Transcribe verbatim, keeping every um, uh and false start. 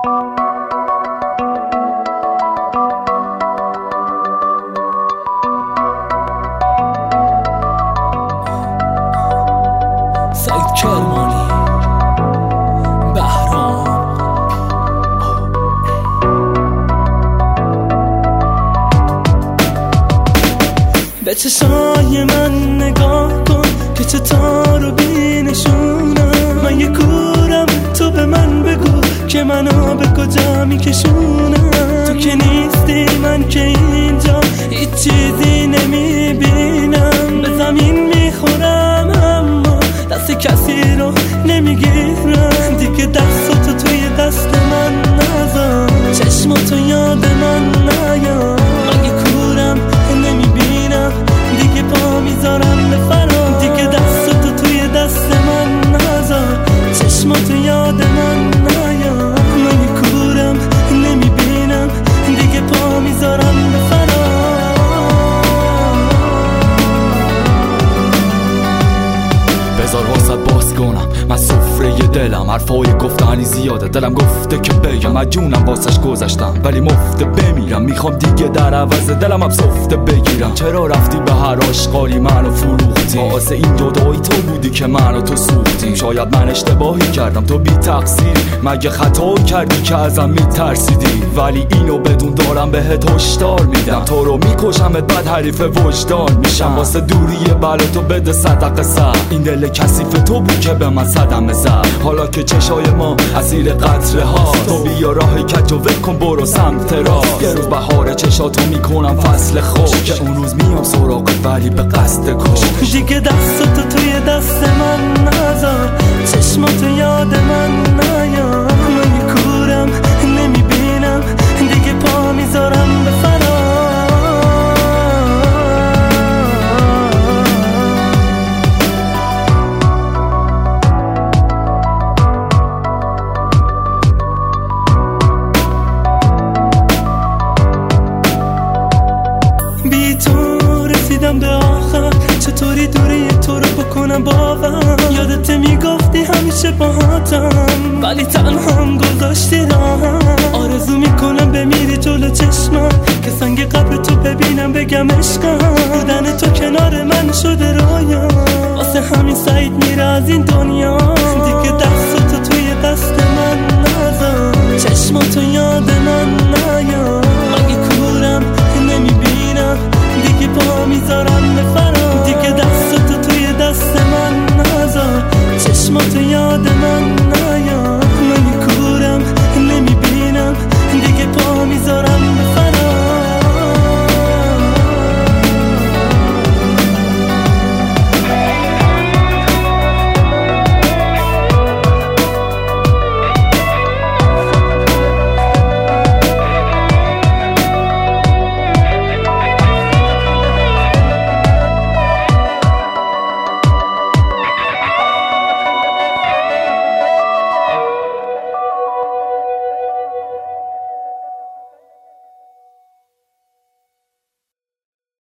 سعید کرمانی، بهرام. به چشای من نگاه کن که چطور رو بینشونم. من یه کورم، تو به من بگو که منو به کجا میکشونم. تو که نیستی من که اینجا هیچ چیزی نمیبینم. به زمین میخورم اما دست کسی رو نمیگیرم. دیگه دستاتو توی دست من نذار، چشماتو یاد من نیار. من یه کورم نمیبینم، دیگه پا میذارم به فرار. دیگه دستاتو توی دست من نذار، چشماتو یاد من نیار. من یه کورم نمیبینم، دیگه پا میذارم به فرار. بذار واسط باز کنم من سفره دلم، حرفای گفتنی زیاده، دلم گفته که بگم از جونم واسش گذاشتم ولی مفته بمیرم. میخوام دیگه در عوض دلم هم سفته بگیرم. چرا رفتی به هر آشغالی منو فروختی؟ باعث این جدایی تو بودی که منو تو سوختیم. شاید من اشتباهی کردم تو بی تقصیر، مگه خطایی کردی که ازم میترسیدی؟ ولی اینو بدون دارم بهت هشدار میدم، تو رو میکشمت بعد حریف وجدان میشم. واسه دوری بلا تو بده صدقه سر، این دل کثیف تو بود که به من صدمه زد. حالا که چشای ما اسیر قطره ها، تو بیا راه کج و ول کن برو سمت راست. یه روز بهار چشاتو میکنم فصل خوش، که اون روز میام سراغت ولی به قصد کش. دیگه دستاتو توی دست من نذار، چشماتو یاد من نیار. من یه کورم نمیبینم، دیگه پا میذارم به فرار. بی تو رسیدم به آخر، چطوری دوری تو رو بکنم باور؟ یادت میگفتی همیشه باهاتم ولی تنهام گذاشتی راهم. آرزو میکنم بمیری جلو چشمم، که سنگ قبر تو ببینم بگم عشقم. بودن تو کنار من شده رویا، واسه همین سعید میره از این دنیا. دیگه دست